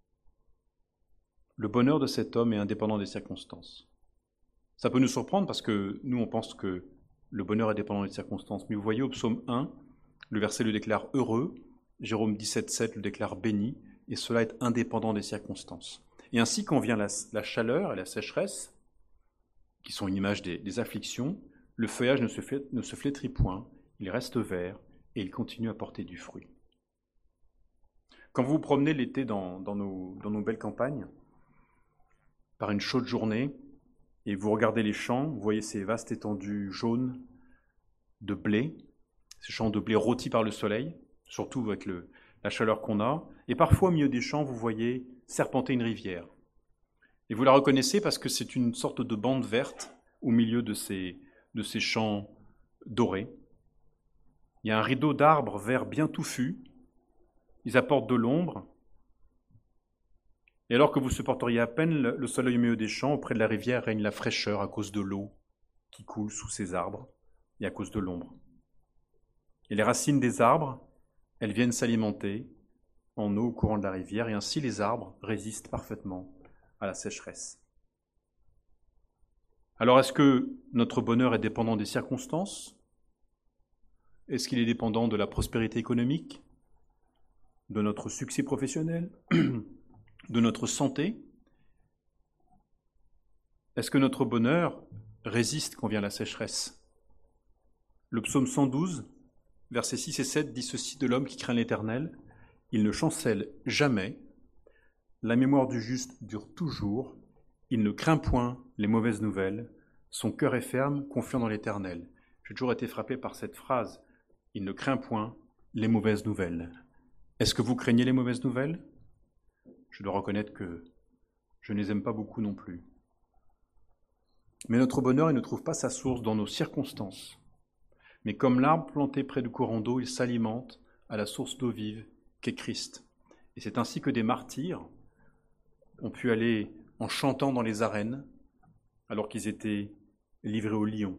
S1: Le bonheur de cet homme est indépendant des circonstances. Ça peut nous surprendre parce que nous, on pense que le bonheur est dépendant des circonstances. Mais vous voyez au psaume 1, Le verset le déclare heureux, Jérôme 17,7 le déclare béni, et cela est indépendant des circonstances. Et ainsi, quand vient la chaleur et la sécheresse, qui sont une image des afflictions, le feuillage ne se flétrit point, il reste vert et il continue à porter du fruit. Quand vous vous promenez l'été dans nos belles campagnes, par une chaude journée, et vous regardez les champs, vous voyez ces vastes étendues jaunes de blé, ces champs de blé rôtis par le soleil, surtout avec la chaleur qu'on a, et parfois au milieu des champs, vous voyez serpenter une rivière. Et vous la reconnaissez parce que c'est une sorte de bande verte au milieu de ces champs dorés. Il y a un rideau d'arbres verts bien touffus, ils apportent de l'ombre, et alors que vous supporteriez à peine le soleil au milieu des champs, auprès de la rivière règne la fraîcheur à cause de l'eau qui coule sous ces arbres et à cause de l'ombre. Et les racines des arbres, elles viennent s'alimenter en eau au courant de la rivière, et ainsi les arbres résistent parfaitement à la sécheresse. Alors est-ce que notre bonheur est dépendant des circonstances? Est-ce qu'il est dépendant de la prospérité économique, de notre succès professionnel, de notre santé? Est-ce que notre bonheur résiste quand vient la sécheresse? Le psaume 112, versets 6 et 7 dit ceci de l'homme qui craint l'Éternel: il ne chancelle jamais, la mémoire du juste dure toujours, il ne craint point les mauvaises nouvelles, son cœur est ferme, confiant dans l'Éternel. J'ai toujours été frappé par cette phrase, il ne craint point les mauvaises nouvelles. Est-ce que vous craignez les mauvaises nouvelles? Je dois reconnaître que je ne les aime pas beaucoup non plus. Mais notre bonheur, il ne trouve pas sa source dans nos circonstances. Mais comme l'arbre planté près du courant d'eau, il s'alimente à la source d'eau vive qu'est Christ. Et c'est ainsi que des martyrs ont pu aller en chantant dans les arènes alors qu'ils étaient livrés aux lions.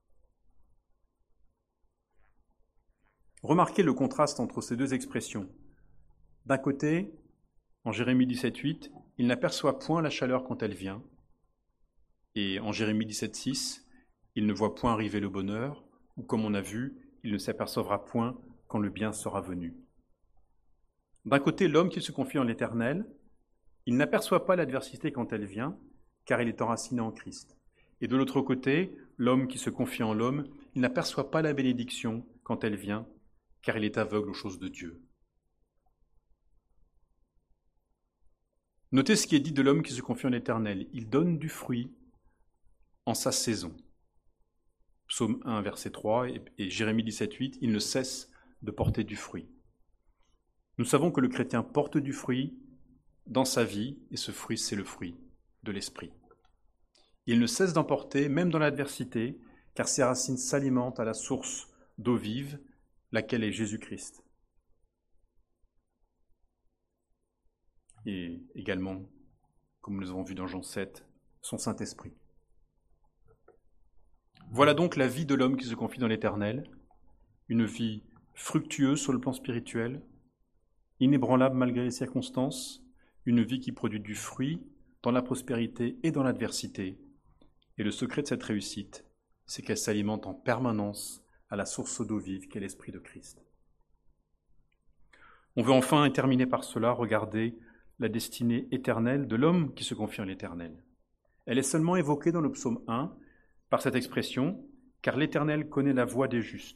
S1: Remarquez le contraste entre ces deux expressions. D'un côté, en Jérémie 17,8, il n'aperçoit point la chaleur quand elle vient, et en Jérémie 17,6, il ne voit point arriver le bonheur, ou comme on a vu, il ne s'apercevra point quand le bien sera venu. D'un côté, l'homme qui se confie en l'Éternel, il n'aperçoit pas l'adversité quand elle vient, car il est enraciné en Christ. Et de l'autre côté, l'homme qui se confie en l'homme, il n'aperçoit pas la bénédiction quand elle vient, car il est aveugle aux choses de Dieu. Notez ce qui est dit de l'homme qui se confie en l'Éternel. Il donne du fruit en sa saison. Psaume 1, verset 3 et Jérémie 17,8, il ne cesse de porter du fruit. Nous savons que le chrétien porte du fruit dans sa vie, et ce fruit, c'est le fruit de l'esprit. Il ne cesse d'en porter, même dans l'adversité, car ses racines s'alimentent à la source d'eau vive, laquelle est Jésus-Christ. Et également, comme nous avons vu dans Jean 7, son Saint-Esprit. Voilà donc la vie de l'homme qui se confie dans l'Éternel, une vie fructueuse sur le plan spirituel, inébranlable malgré les circonstances, une vie qui produit du fruit dans la prospérité et dans l'adversité. Et le secret de cette réussite, c'est qu'elle s'alimente en permanence à la source d'eau vive qu'est l'Esprit de Christ. On veut enfin, et terminer par cela, regarder la destinée éternelle de l'homme qui se confie en l'Éternel. Elle est seulement évoquée dans le psaume 1 par cette expression « car l'Éternel connaît la voie des justes ».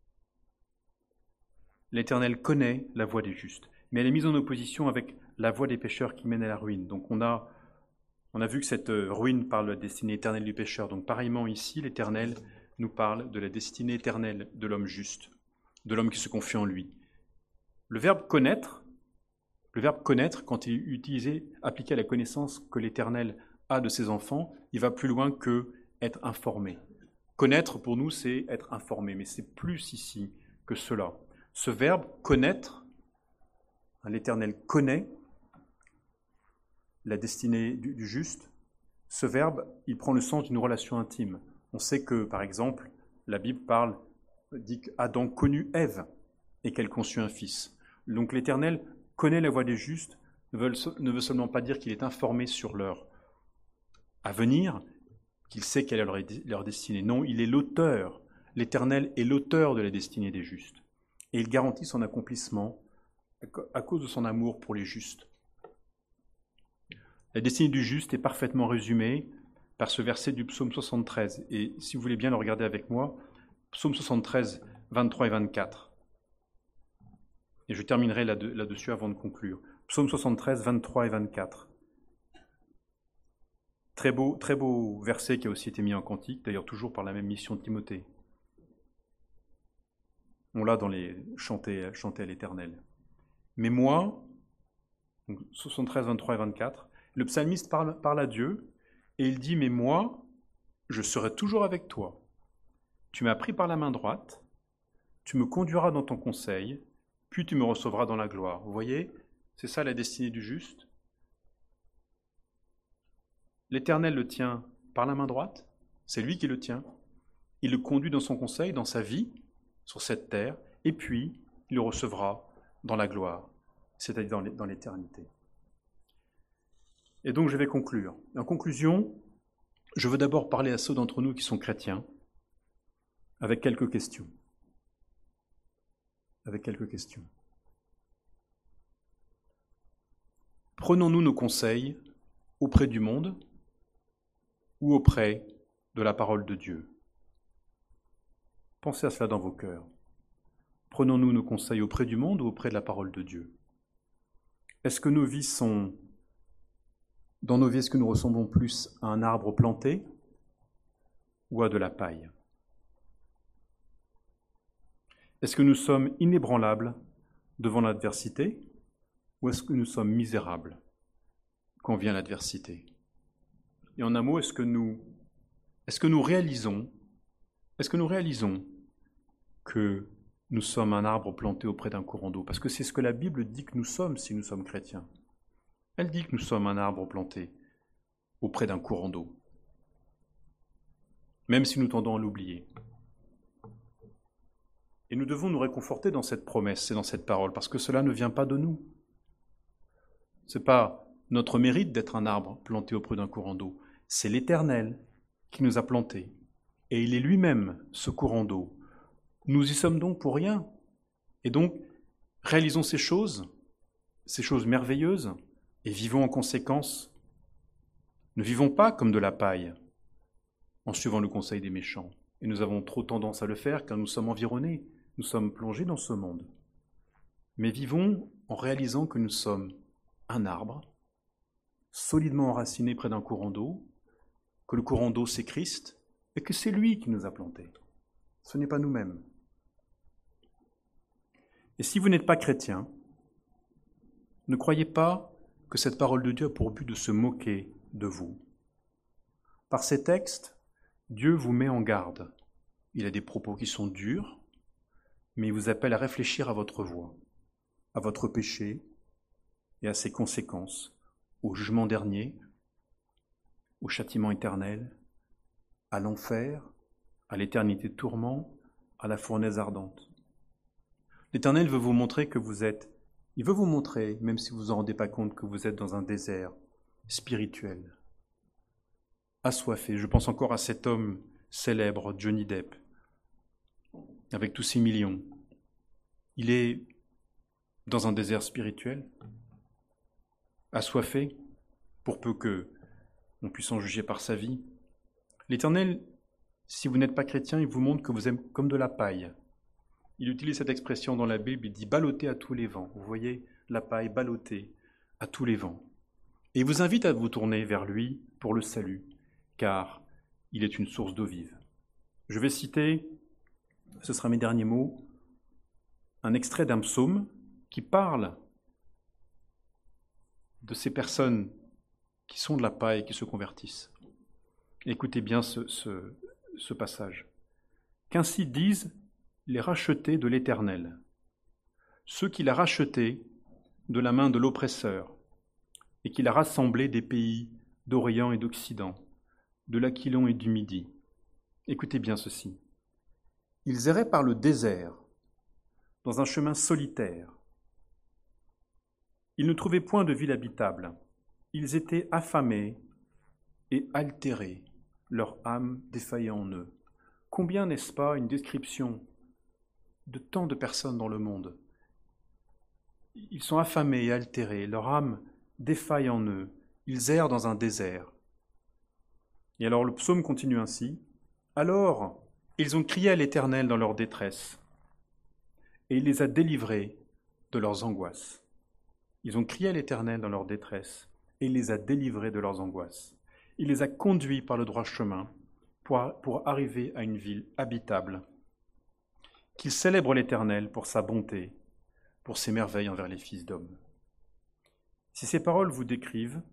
S1: L'Éternel connaît la voie des justes, mais elle est mise en opposition avec la voie des pécheurs qui mène à la ruine. Donc on a vu que cette ruine parle de la destinée éternelle du pécheur. Donc pareillement ici, l'Éternel nous parle de la destinée éternelle de l'homme juste, de l'homme qui se confie en lui. Le verbe connaître, quand il est utilisé, appliqué à la connaissance que l'Éternel a de ses enfants, il va plus loin que être informé. Connaître, pour nous, c'est être informé, mais c'est plus ici que cela. Ce verbe connaître, l'Éternel connaît la destinée du juste. Ce verbe, il prend le sens d'une relation intime. On sait que, par exemple, la Bible dit qu'Adam connut Ève et qu'elle conçut un fils. Donc l'Éternel connaît la voie des justes, ne veut seulement pas dire qu'il est informé sur leur avenir, qu'il sait quelle est leur destinée. Non, il est l'auteur. L'Éternel est l'auteur de la destinée des justes. et il garantit son accomplissement à cause de son amour pour les justes. La destinée du juste est parfaitement résumée par ce verset du psaume 73. Et si vous voulez bien le regarder avec moi, psaume 73, 23 et 24. Et je terminerai là-dessus avant de conclure. Psaume 73, 23 et 24. Très beau verset qui a aussi été mis en cantique, d'ailleurs toujours par la même mission de Timothée. On l'a dans les chanter à l'Éternel. Mais moi, 73, 23 et 24, le psalmiste parle à Dieu et il dit « Mais moi, je serai toujours avec toi. Tu m'as pris par la main droite, tu me conduiras dans ton conseil, puis tu me recevras dans la gloire. » Vous voyez, c'est ça la destinée du juste. L'Éternel le tient par la main droite, c'est lui qui le tient. Il le conduit dans son conseil, dans sa vie, sur cette terre, et puis il le recevra dans la gloire, c'est-à-dire dans l'éternité. Et donc je vais conclure. En conclusion, je veux d'abord parler à ceux d'entre nous qui sont chrétiens, avec quelques questions. Prenons-nous nos conseils auprès du monde ou auprès de la parole de Dieu? Pensez à cela dans vos cœurs. Prenons-nous nos conseils auprès du monde ou auprès de la parole de Dieu? Est-ce que nos vies sont... Dans nos vies, est-ce que nous ressemblons plus à un arbre planté ou à de la paille? Est-ce que nous sommes inébranlables devant l'adversité ou est-ce que nous sommes misérables quand vient l'adversité? Et en un mot, est-ce que nous réalisons que nous sommes un arbre planté auprès d'un courant d'eau? Parce que c'est ce que la Bible dit que nous sommes si nous sommes chrétiens. Elle dit que nous sommes un arbre planté auprès d'un courant d'eau, même si nous tendons à l'oublier. Et nous devons nous réconforter dans cette promesse et dans cette parole, parce que cela ne vient pas de nous. Ce n'est pas notre mérite d'être un arbre planté auprès d'un courant d'eau, c'est l'Éternel qui nous a plantés, et il est lui-même ce courant d'eau. Nous y sommes donc pour rien. Et donc, réalisons ces choses merveilleuses, et vivons en conséquence. Ne vivons pas comme de la paille, en suivant le conseil des méchants. Et nous avons trop tendance à le faire car nous sommes environnés, nous sommes plongés dans ce monde. Mais vivons en réalisant que nous sommes un arbre, solidement enraciné près d'un courant d'eau, que le courant d'eau c'est Christ, et que c'est lui qui nous a plantés. Ce n'est pas nous-mêmes. Et si vous n'êtes pas chrétien, ne croyez pas que cette parole de Dieu a pour but de se moquer de vous. Par ces textes, Dieu vous met en garde. Il a des propos qui sont durs, mais il vous appelle à réfléchir à votre voie, à votre péché et à ses conséquences, au jugement dernier, au châtiment éternel, à l'enfer, à l'éternité de tourment, à la fournaise ardente. L'Éternel veut vous montrer que il veut vous montrer, même si vous ne vous en rendez pas compte, que vous êtes dans un désert spirituel, assoiffé. Je pense encore à cet homme célèbre, Johnny Depp, avec tous ses millions. Il est dans un désert spirituel, assoiffé, pour peu qu'on puisse en juger par sa vie. L'Éternel, si vous n'êtes pas chrétien, il vous montre que vous êtes comme de la paille. Il utilise cette expression dans la Bible, il dit « ballotter à tous les vents ». Vous voyez, la paille ballottée à tous les vents. Et il vous invite à vous tourner vers lui pour le salut, car il est une source d'eau vive. Je vais citer, ce sera mes derniers mots, un extrait d'un psaume qui parle de ces personnes qui sont de la paille et qui se convertissent. Écoutez bien ce passage. « Qu'ainsi disent les rachetés de l'Éternel, ceux qu'il a rachetés de la main de l'oppresseur, et qu'il a rassemblés des pays d'Orient et d'Occident, de l'Aquilon et du Midi. » Écoutez bien ceci. « Ils erraient par le désert, dans un chemin solitaire. Ils ne trouvaient point de ville habitable. Ils étaient affamés et altérés, leur âme défaillant en eux. » Combien, n'est-ce pas, une description de tant de personnes dans le monde. Ils sont affamés et altérés, leur âme défaille en eux, ils errent dans un désert. Et alors le psaume continue ainsi. Alors, ils ont crié à l'Éternel dans leur détresse, et il les a délivrés de leurs angoisses. Ils ont crié à l'Éternel dans leur détresse, et il les a délivrés de leurs angoisses. Il les a conduits par le droit chemin pour arriver à une ville habitable. Qu'ils célèbrent l'Éternel pour sa bonté, pour ses merveilles envers les fils d'hommes. Si ces paroles vous décrivent,